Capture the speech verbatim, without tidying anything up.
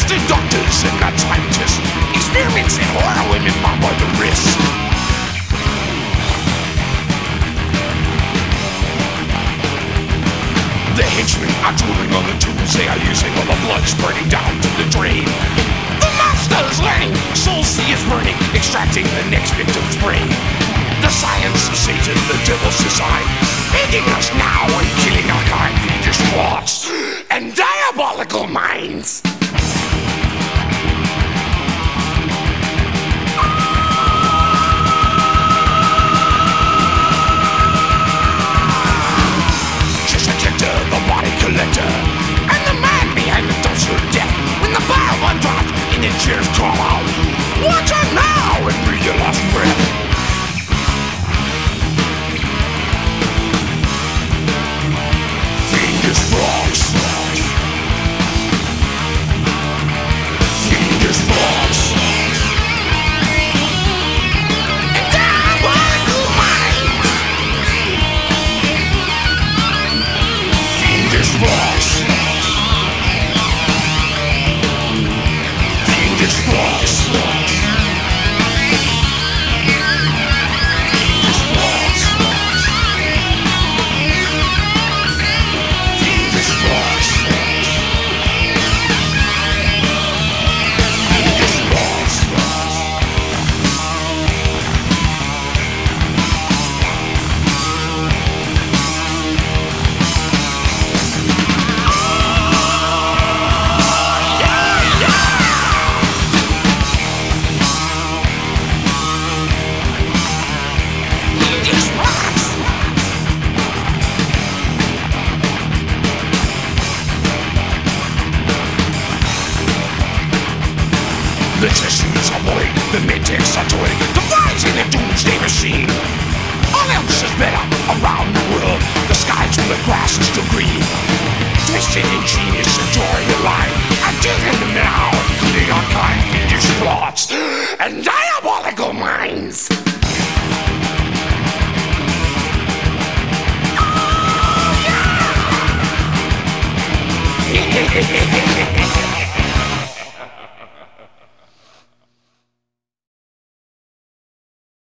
The doctors and not scientists experimenting horror women mom by the wrist. The henchmen are drooling on the tools they are using while the blood's burning down to the drain. The monster is learning, Soul Sea is burning, extracting the next victim's brain. The science of Satan, the devil's design, making us now and killing our kind, fiendish thoughts and diabolical minds. Collector, and the man behind the dumpster of death. When the bile one drops and the chairs crawl out, watch out now and breathe your last breath. Fiendish frogs. Fiendish frogs. And diabolical minds. Fiendish frogs. Fiendish frogs. Fiendish frogs. Fiendish frogs. Fiendish frogs. The testaments are void, the mid-texts are toying, the flies in the doomsday machine. All else is better around the world, the skies where the grass is still green. Twisted ingenious and drawing the line, I'm taking them now, including our kind, fiendish plots and